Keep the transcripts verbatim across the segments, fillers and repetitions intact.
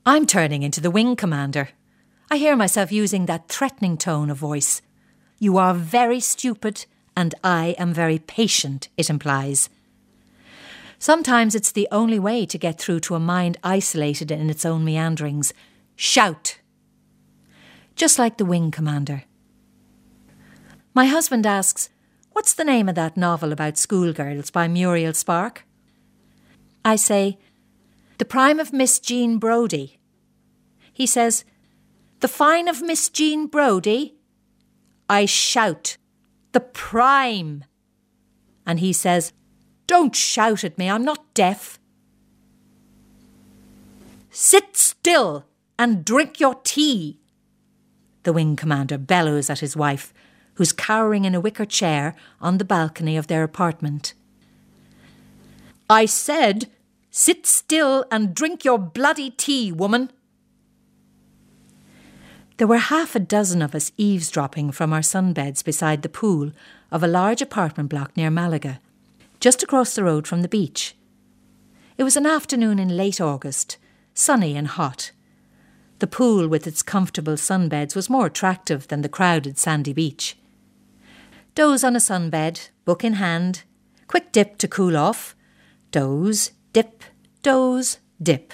I'm turning into the wing commander. I hear myself using that threatening tone of voice. You are very stupid and I am very patient, it implies. Sometimes it's the only way to get through to a mind isolated in its own meanderings. Shout. Just like the wing commander. My husband asks, what's the name of that novel about schoolgirls by Muriel Spark? I say, The Prime of Miss Jean Brodie. He says, The Fine of Miss Jean Brodie? I shout, The Prime. And he says, Don't shout at me, I'm not deaf. Sit still and drink your tea. The wing commander bellows at his wife, who's cowering in a wicker chair on the balcony of their apartment. I said, sit still and drink your bloody tea, woman. There were half a dozen of us eavesdropping from our sunbeds beside the pool of a large apartment block near Malaga, just across the road from the beach. It was an afternoon in late August, sunny and hot. The pool with its comfortable sunbeds was more attractive than the crowded sandy beach. Doze on a sunbed, book in hand, quick dip to cool off, doze, dip, doze, dip.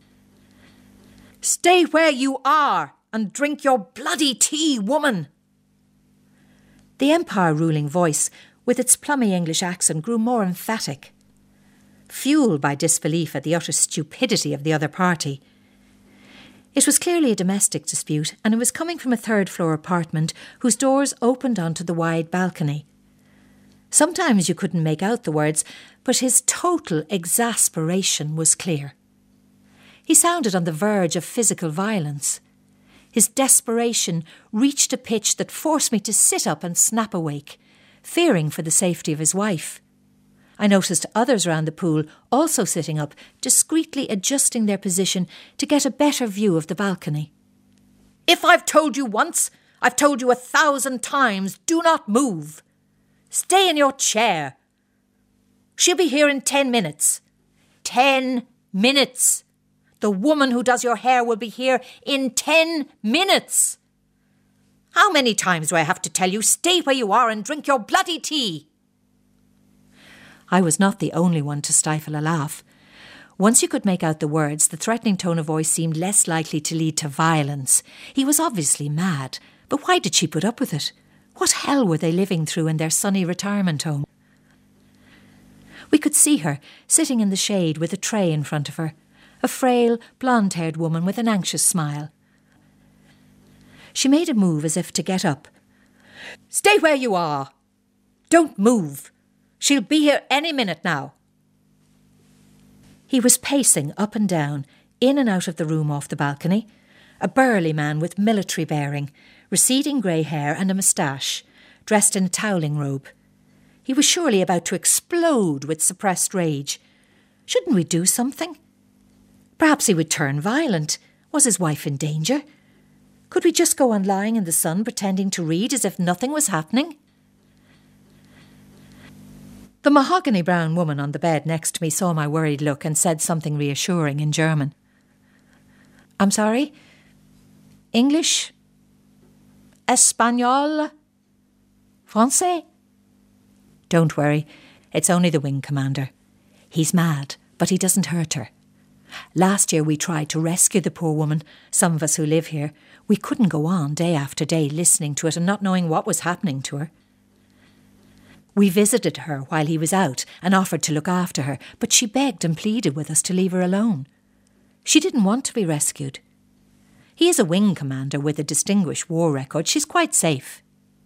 Stay where you are and drink your bloody tea, woman. The empire-ruling voice, with its plummy English accent, grew more emphatic. Fuelled by disbelief at the utter stupidity of the other party. It was clearly a domestic dispute, and it was coming from a third-floor apartment whose doors opened onto the wide balcony. Sometimes you couldn't make out the words, but his total exasperation was clear. He sounded on the verge of physical violence. His desperation reached a pitch that forced me to sit up and snap awake, fearing for the safety of his wife. I noticed others around the pool also sitting up, discreetly adjusting their position to get a better view of the balcony. If I've told you once, I've told you a thousand times, do not move. Stay in your chair. She'll be here in ten minutes. Ten minutes. The woman who does your hair will be here in ten minutes. How many times do I have to tell you, stay where you are and drink your bloody tea? I was not the only one to stifle a laugh. Once you could make out the words, the threatening tone of voice seemed less likely to lead to violence. He was obviously mad, but why did she put up with it? What hell were they living through in their sunny retirement home? We could see her, sitting in the shade with a tray in front of her, a frail, blonde-haired woman with an anxious smile. She made a move as if to get up. Stay where you are. Don't move. She'll be here any minute now. He was pacing up and down, in and out of the room off the balcony, a burly man with military bearing, receding grey hair and a moustache, dressed in a toweling robe. He was surely about to explode with suppressed rage. Shouldn't we do something? Perhaps he would turn violent. Was his wife in danger? Could we just go on lying in the sun pretending to read as if nothing was happening? The mahogany-brown woman on the bed next to me saw my worried look and said something reassuring in German. I'm sorry? English? Espanol? Francais? Don't worry, it's only the wing commander. He's mad, but he doesn't hurt her. Last year we tried to rescue the poor woman, some of us who live here. We couldn't go on day after day listening to it and not knowing what was happening to her. We visited her while he was out and offered to look after her, but she begged and pleaded with us to leave her alone. She didn't want to be rescued. He is a wing commander with a distinguished war record. She's quite safe.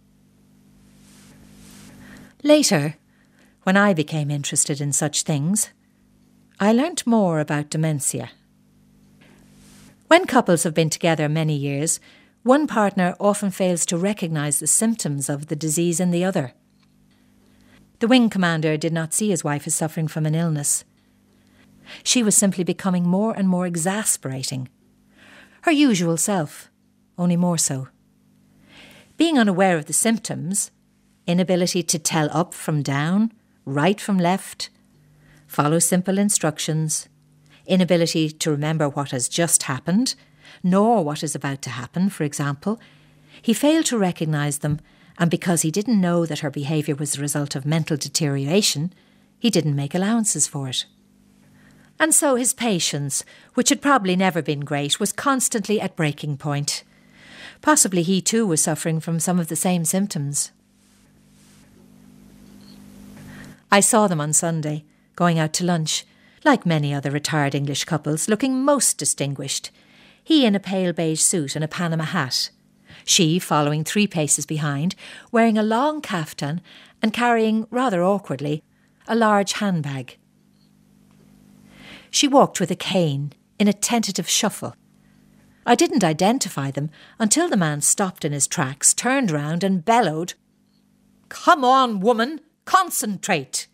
Later, when I became interested in such things, I learnt more about dementia. When couples have been together many years, one partner often fails to recognise the symptoms of the disease in the other. The wing commander did not see his wife as suffering from an illness. She was simply becoming more and more exasperating. Her usual self, only more so. Being unaware of the symptoms, inability to tell up from down, right from left, follow simple instructions, inability to remember what has just happened, nor what is about to happen, for example. He failed to recognise them, and because he didn't know that her behaviour was the result of mental deterioration, he didn't make allowances for it. And so his patience, which had probably never been great, was constantly at breaking point. Possibly he too was suffering from some of the same symptoms. I saw them on Sunday, going out to lunch, like many other retired English couples, looking most distinguished. He in a pale beige suit and a Panama hat. She following three paces behind, wearing a long caftan and carrying, rather awkwardly, a large handbag. She walked with a cane, in a tentative shuffle. I didn't identify them until the man stopped in his tracks, turned round and bellowed, "Come on, woman! Concentrate!"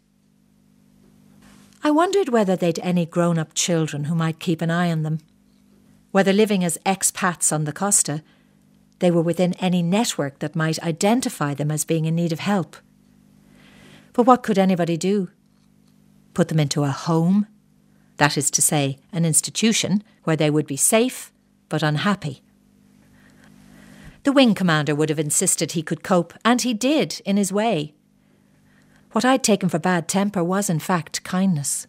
I wondered whether they'd any grown-up children who might keep an eye on them. Whether living as expats on the Costa, they were within any network that might identify them as being in need of help. But what could anybody do? Put them into a home? That is to say, an institution where they would be safe but unhappy. The wing commander would have insisted he could cope, and he did, in his way. What I'd taken for bad temper was, in fact, kindness.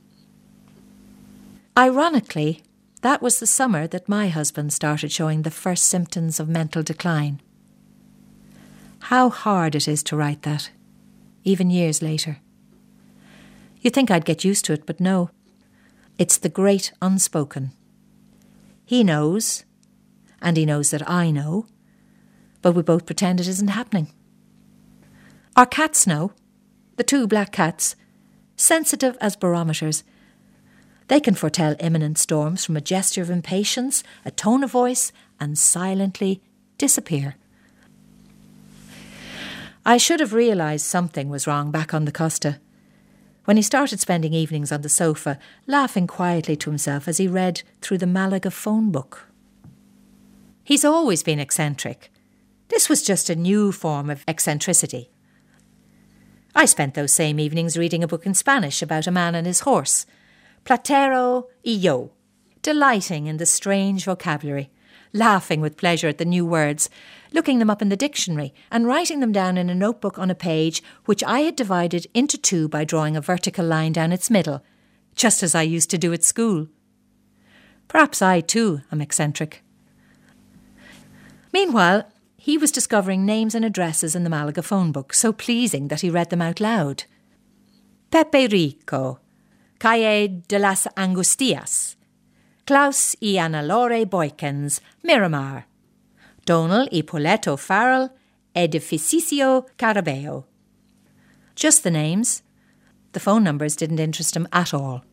Ironically, that was the summer that my husband started showing the first symptoms of mental decline. How hard it is to write that, even years later. You'd think I'd get used to it, but no. It's the great unspoken. He knows, and he knows that I know, but we both pretend it isn't happening. Our cats know, the two black cats, sensitive as barometers. They can foretell imminent storms from a gesture of impatience, a tone of voice, and silently disappear. I should have realised something was wrong back on the Costa, when he started spending evenings on the sofa, laughing quietly to himself as he read through the Malaga phone book. He's always been eccentric. This was just a new form of eccentricity. I spent those same evenings reading a book in Spanish about a man and his horse, Platero y yo, delighting in the strange vocabulary, laughing with pleasure at the new words, looking them up in the dictionary and writing them down in a notebook on a page which I had divided into two by drawing a vertical line down its middle, just as I used to do at school. Perhaps I too am eccentric. Meanwhile, he was discovering names and addresses in the Malaga phone book, so pleasing that he read them out loud. Pepe Rico, Calle de las Angustias, Klaus y Ana Lore Boykins, Miramar, Donal y Poletto Farrell, Edificio Carabeo. Just the names. The phone numbers didn't interest him at all.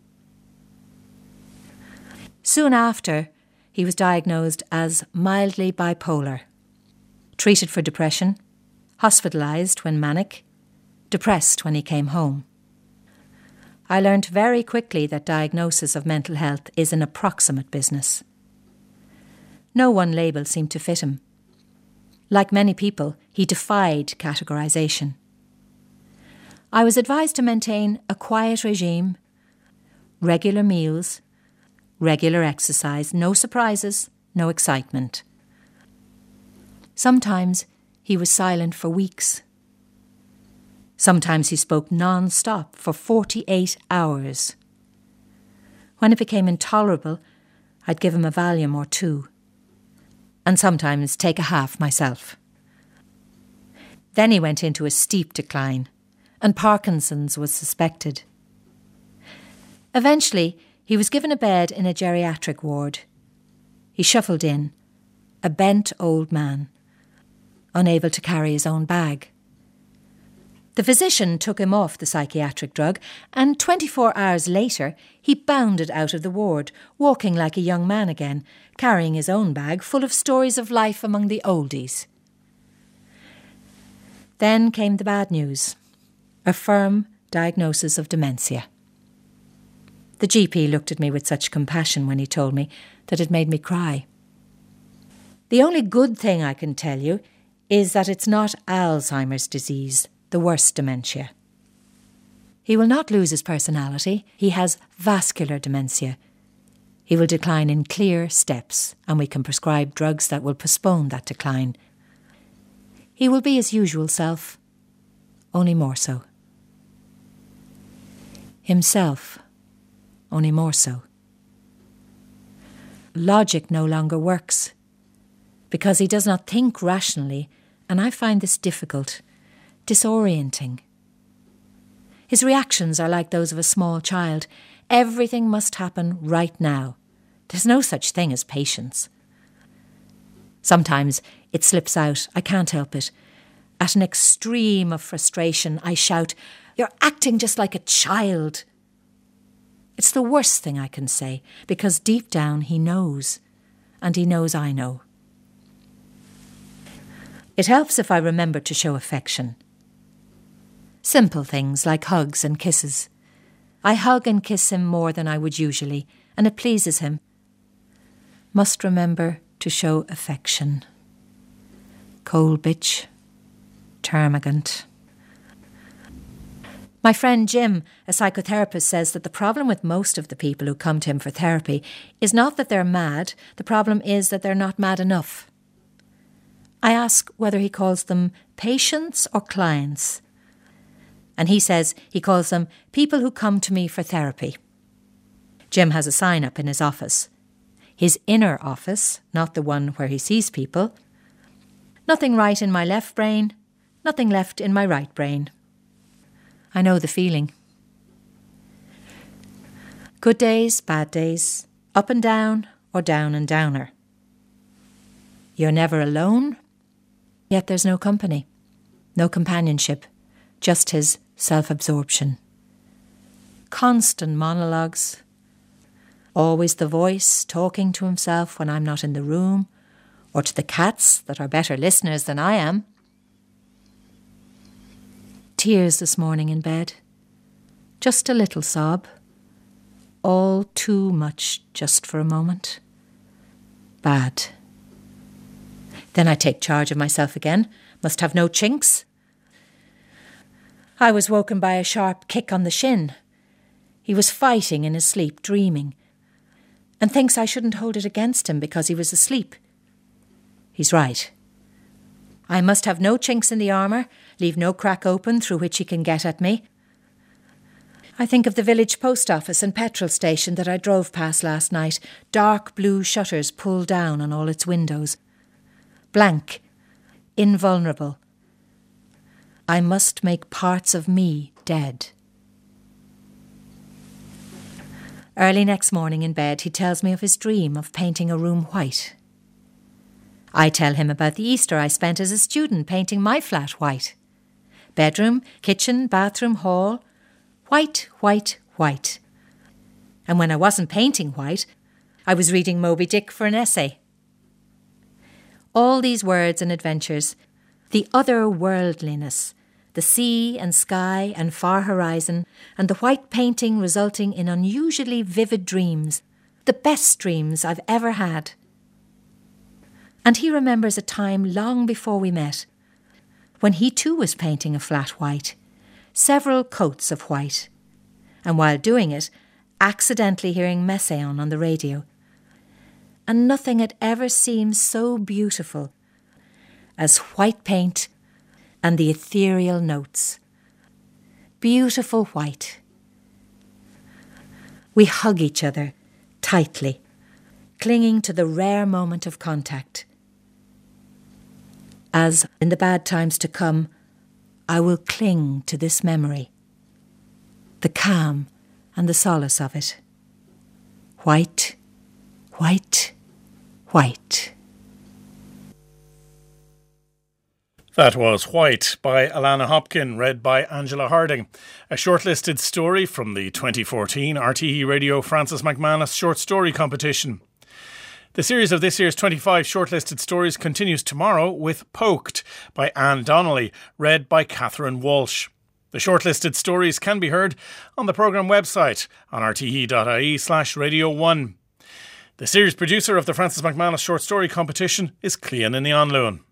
Soon after, he was diagnosed as mildly bipolar, treated for depression, hospitalised when manic, depressed when he came home. I learnt very quickly that diagnosis of mental health is an approximate business. No one label seemed to fit him. Like many people, he defied categorisation. I was advised to maintain a quiet regime, regular meals, regular exercise, no surprises, no excitement. Sometimes he was silent for weeks. Sometimes he spoke non-stop for forty-eight hours. When it became intolerable, I'd give him a Valium or two, and sometimes take a half myself. Then he went into a steep decline, and Parkinson's was suspected. Eventually, he was given a bed in a geriatric ward. He shuffled in, a bent old man, unable to carry his own bag. The physician took him off the psychiatric drug, and twenty-four hours later he bounded out of the ward, walking like a young man again, carrying his own bag full of stories of life among the oldies. Then came the bad news, a firm diagnosis of dementia. The G P looked at me with such compassion when he told me that it made me cry. The only good thing I can tell you is that it's not Alzheimer's disease, the worst dementia. He will not lose his personality. He has vascular dementia, He will decline in clear steps, and we can prescribe drugs that will postpone that decline. He will be his usual self, only more so. Himself, only more so. Logic no longer works, because he does not think rationally, and I find this difficult, disorienting. His reactions are like those of a small child. Everything must happen right now. There's no such thing as patience. Sometimes it slips out, I can't help it. At an extreme of frustration, I shout, "You're acting just like a child." It's the worst thing I can say, because deep down he knows, and he knows I know. It helps if I remember to show affection. Simple things like hugs and kisses. I hug and kiss him more than I would usually, and it pleases him. Must remember to show affection. Coal bitch. Termagant. My friend Jim, a psychotherapist, says that the problem with most of the people who come to him for therapy is not that they're mad, the problem is that they're not mad enough. I ask whether he calls them patients or clients, and he says he calls them people who come to me for therapy. Jim has a sign up in his office. His inner office, not the one where he sees people. Nothing right in my left brain, nothing left in my right brain. I know the feeling. Good days, bad days, up and down or down and downer. You're never alone, yet there's no company, no companionship, just his self-absorption. Constant monologues, always the voice talking to himself when I'm not in the room, or to the cats that are better listeners than I am. Tears this morning in bed. Just a little sob. All too much just for a moment. Bad. Then I take charge of myself again. Must have no chinks. I was woken by a sharp kick on the shin. He was fighting in his sleep, dreaming, and thinks I shouldn't hold it against him because he was asleep. He's right. I must have no chinks in the armour, leave no crack open through which he can get at me. I think of the village post office and petrol station that I drove past last night, dark blue shutters pulled down on all its windows. Blank, invulnerable. I must make parts of me dead. Early next morning in bed, he tells me of his dream of painting a room white. I tell him about the Easter I spent as a student painting my flat white. Bedroom, kitchen, bathroom, hall. White, white, white. And when I wasn't painting white, I was reading Moby Dick for an essay. All these words and adventures, the otherworldliness, the sea and sky and far horizon, and the white painting resulting in unusually vivid dreams, the best dreams I've ever had. And he remembers a time long before we met, when he too was painting a flat white, several coats of white, and while doing it, accidentally hearing Messiaen on the radio. And nothing had ever seemed so beautiful as white paint and the ethereal notes. Beautiful white. We hug each other tightly, clinging to the rare moment of contact. As in the bad times to come, I will cling to this memory, the calm and the solace of it. White, white, white. That was White by Alana Hopkin, read by Angela Harding. A shortlisted story from the twenty fourteen R T E Radio Francis McManus Short Story Competition. The series of this year's twenty-five shortlisted stories continues tomorrow with Poked by Anne Donnelly, read by Catherine Walsh. The shortlisted stories can be heard on the programme website on r t e dot i e slash radio one. The series producer of the Francis McManus Short Story Competition is Clean in the Onloon.